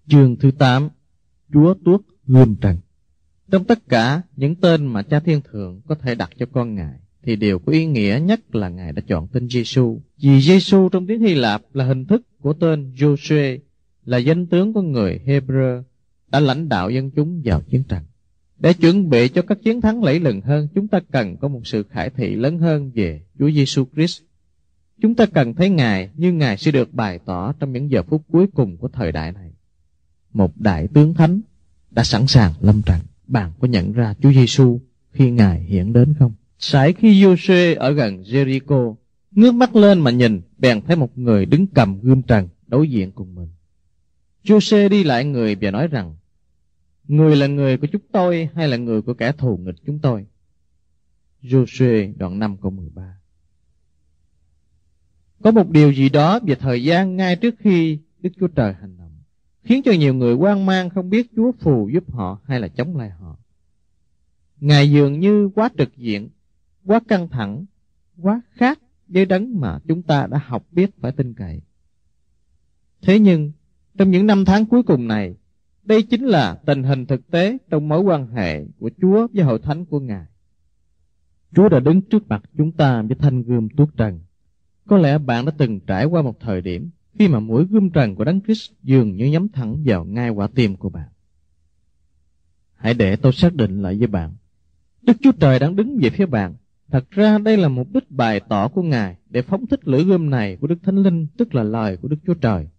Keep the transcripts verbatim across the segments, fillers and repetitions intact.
Chương thứ tám. Chúa tuốt gươm trần. Trong tất cả những tên mà Cha Thiên Thượng có thể đặt cho con Ngài thì đều có ý nghĩa nhất là Ngài đã chọn tên Giêsu. Vì Giêsu trong tiếng Hy Lạp là hình thức của tên Joshua, là danh tướng của người Hebrew đã lãnh đạo dân chúng vào chiến trận. Để chuẩn bị cho các chiến thắng lẫy lừng hơn, chúng ta cần có một sự khải thị lớn hơn về Chúa Giêsu Christ. Chúng ta cần thấy Ngài như Ngài sẽ được bày tỏ trong những giờ phút cuối cùng của thời đại này. Một đại tướng thánh đã sẵn sàng lâm trận. Bạn có nhận ra Chúa Giêsu khi Ngài hiện đến không? Sải khi Giô-suê ở gần Jericho, ngước mắt lên mà nhìn, bèn thấy một người đứng cầm gươm trần đối diện cùng mình. Giô-suê đi lại người và nói rằng: người là người của chúng tôi hay là người của kẻ thù nghịch chúng tôi? Giô-suê đoạn năm câu mười ba. Có một điều gì đó về thời gian ngay trước khi Đức Chúa Trời hành động, khiến cho nhiều người hoang mang không biết Chúa phù giúp họ hay là chống lại họ. Ngài dường như quá trực diện, quá căng thẳng, quá khác với đấng mà chúng ta đã học biết phải tin cậy. Thế nhưng, trong những năm tháng cuối cùng này, đây chính là tình hình thực tế trong mối quan hệ của Chúa với hội thánh của Ngài. Chúa đã đứng trước mặt chúng ta với thanh gươm tuốt trần. Có lẽ bạn đã từng trải qua một thời điểm khi mà mũi gươm trần của Đấng Christ dường như nhắm thẳng vào ngay quả tim của bạn. Hãy để tôi xác định lại với bạn. Đức Chúa Trời đang đứng về phía bạn. Thật ra đây là mục đích bày tỏ của Ngài để phóng thích lưỡi gươm này của Đức Thánh Linh, tức là lời của Đức Chúa Trời,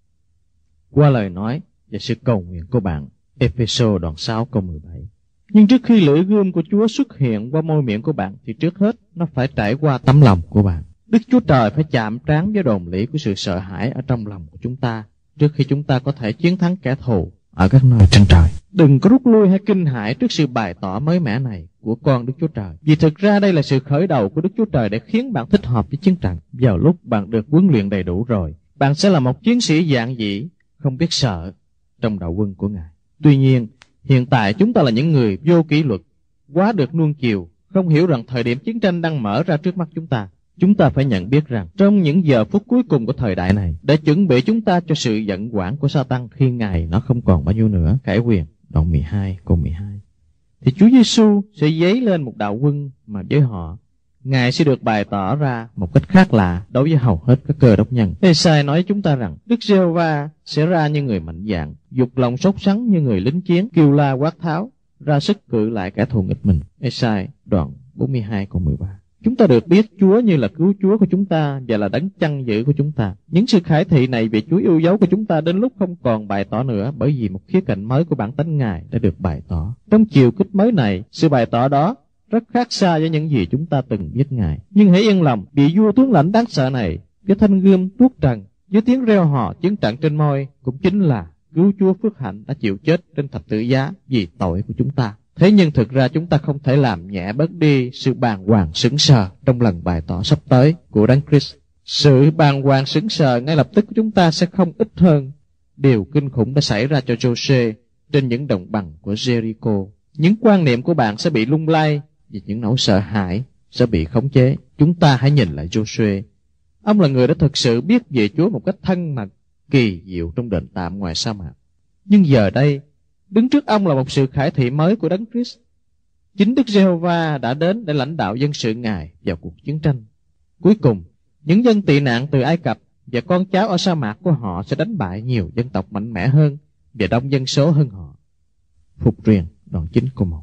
qua lời nói và sự cầu nguyện của bạn. Ê-phê-sô đoạn sáu câu mười bảy. Nhưng trước khi lưỡi gươm của Chúa xuất hiện qua môi miệng của bạn thì trước hết nó phải trải qua tấm lòng của bạn. Đức Chúa Trời phải chạm trán với đồn lĩ của sự sợ hãi ở trong lòng của chúng ta trước khi chúng ta có thể chiến thắng kẻ thù ở các nơi trên trời. Đừng có rút lui hay kinh hãi trước sự bày tỏ mới mẻ này của con Đức Chúa Trời, vì thực ra đây là sự khởi đầu của Đức Chúa Trời để khiến bạn thích hợp với chiến trận. Vào lúc bạn được huấn luyện đầy đủ rồi, bạn sẽ là một chiến sĩ giản dị, không biết sợ trong đạo quân của Ngài. Tuy nhiên, hiện tại chúng ta là những người vô kỷ luật, quá được nuông chiều, không hiểu rằng thời điểm chiến tranh đang mở ra trước mắt chúng ta. Chúng ta phải nhận biết rằng trong những giờ phút cuối cùng của thời đại này, để chuẩn bị chúng ta cho sự giận quản của Sa-tan khi Ngài nó không còn bao nhiêu nữa. Khải Huyền đoạn mười hai câu mười hai. Thì Chúa Giêsu sẽ dấy lên một đạo quân mà với họ, Ngài sẽ được bày tỏ ra một cách khác lạ đối với hầu hết các cơ đốc nhân. Ê-sai nói chúng ta rằng Đức Giê-hô-va sẽ ra như người mạnh dạn, dục lòng sốt sắng như người lính chiến, kêu la quát tháo, ra sức cự lại kẻ thù nghịch mình. Ê-sai đoạn bốn mươi hai câu mười ba. Chúng ta được biết Chúa như là cứu Chúa của chúng ta và là đấng chăn giữ của chúng ta. Những sự khải thị này về Chúa yêu dấu của chúng ta đến lúc không còn bày tỏ nữa, bởi vì một khía cạnh mới của bản tánh Ngài đã được bày tỏ. Trong chiều kích mới này, sự bày tỏ đó rất khác xa với những gì chúng ta từng biết Ngài. Nhưng hãy yên lòng, vị vua tướng lãnh đáng sợ này, với thanh gươm tuốt trần, với tiếng reo hò chiến trận trên môi, cũng chính là cứu Chúa phước hạnh đã chịu chết trên thập tự giá vì tội của chúng ta. Thế nhưng thực ra chúng ta không thể làm nhẹ bớt đi sự bàng hoàng sững sờ trong lần bày tỏ sắp tới của Đấng Christ. Sự bàng hoàng sững sờ ngay lập tức của chúng ta sẽ không ít hơn điều kinh khủng đã xảy ra cho Giô-suê trên những đồng bằng của Jericho. Những quan niệm của bạn sẽ bị lung lay và những nỗi sợ hãi sẽ bị khống chế. Chúng ta hãy nhìn lại Giô-suê. Ông là người đã thực sự biết về Chúa một cách thân mật, kỳ diệu trong đền tạm ngoài sa mạc. Nhưng giờ đây, đứng trước ông là một sự khải thị mới của Đấng Christ. Chính Đức Giê-hô-va đã đến để lãnh đạo dân sự Ngài vào cuộc chiến tranh. Cuối cùng, những dân tị nạn từ Ai Cập và con cháu ở sa mạc của họ sẽ đánh bại nhiều dân tộc mạnh mẽ hơn và đông dân số hơn họ. Phục truyền đoạn chín câu một.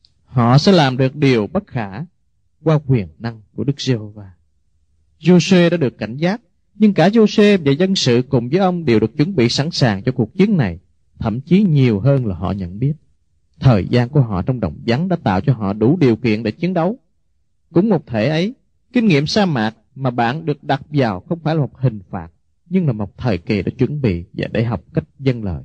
Họ sẽ làm được điều bất khả qua quyền năng của Đức Giê-hô-va. Giô-suê đã được cảnh giác, nhưng cả Giô-suê và dân sự cùng với ông đều được chuẩn bị sẵn sàng cho cuộc chiến này, thậm chí nhiều hơn là họ nhận biết. Thời gian của họ trong đồng vắng đã tạo cho họ đủ điều kiện để chiến đấu. Cũng một thể ấy, kinh nghiệm sa mạc mà bạn được đặt vào không phải là một hình phạt, nhưng là một thời kỳ để chuẩn bị và để học cách vâng lời.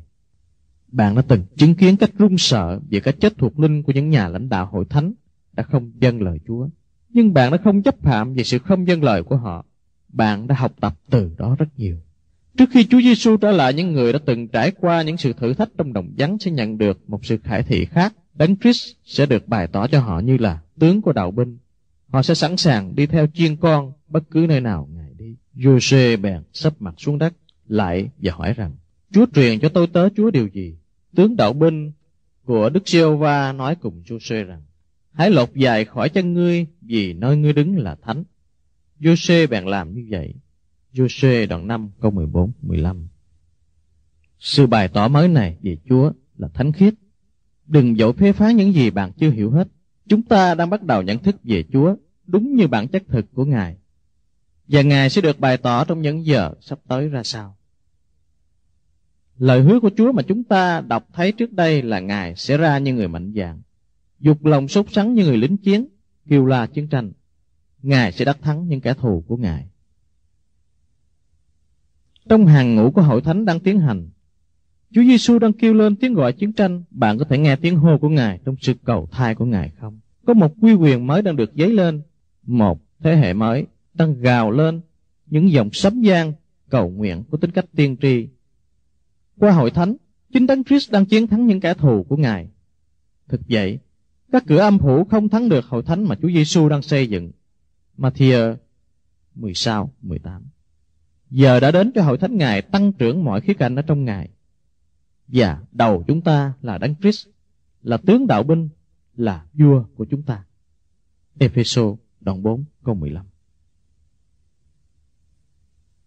Bạn đã từng chứng kiến cách run sợ về cái chết thuộc linh của những nhà lãnh đạo hội thánh đã không vâng lời Chúa. Nhưng bạn đã không chấp phạm về sự không vâng lời của họ. Bạn đã học tập từ đó rất nhiều. Trước khi Chúa Giêsu trở lại, những người đã từng trải qua những sự thử thách trong đồng vắng sẽ nhận được một sự khải thị khác. Đấng Christ sẽ được bày tỏ cho họ như là tướng của đạo binh. Họ sẽ sẵn sàng đi theo chiên con bất cứ nơi nào Ngài đi. Giô-suê bèn sấp mặt xuống đất lại và hỏi rằng: Chúa truyền cho tôi tớ Chúa điều gì? Tướng đạo binh của Đức Giê-hô-va nói cùng Giô-suê rằng: hãy lột giày khỏi chân ngươi, vì nơi ngươi đứng là thánh. Giô-suê bèn làm như vậy. Giô-suê đoạn năm câu mười bốn mười lăm. Sự bày tỏ mới này về Chúa là thánh khiết. Đừng vội phê phán những gì bạn chưa hiểu hết. Chúng ta đang bắt đầu nhận thức về Chúa đúng như bản chất thực của Ngài, và Ngài sẽ được bày tỏ trong những giờ sắp tới ra sao. Lời hứa của Chúa mà chúng ta đọc thấy trước đây là Ngài sẽ ra như người mạnh dạn, dục lòng sốt sắng như người lính chiến, kêu la chiến tranh. Ngài sẽ đắc thắng những kẻ thù của Ngài. Trong hàng ngũ của hội thánh đang tiến hành, Chúa Giêsu đang kêu lên tiếng gọi chiến tranh. Bạn có thể nghe tiếng hô của Ngài trong sự cầu thay của Ngài không? Có một quy quyền mới đang được dấy lên, một thế hệ mới đang gào lên những dòng sấm vang cầu nguyện của tính cách tiên tri. Qua hội thánh, chính Đấng Christ đang chiến thắng những kẻ thù của Ngài. Thực vậy, các cửa âm phủ không thắng được hội thánh mà Chúa Giêsu đang xây dựng. Ma-thi-ơ mười sáu mười tám. Giờ đã đến cho hội thánh Ngài tăng trưởng mọi khía cạnh ở trong Ngài. Và đầu chúng ta là Đấng Christ, là tướng đạo binh, là vua của chúng ta. Ê-phê-sô đoạn bốn câu mười lăm.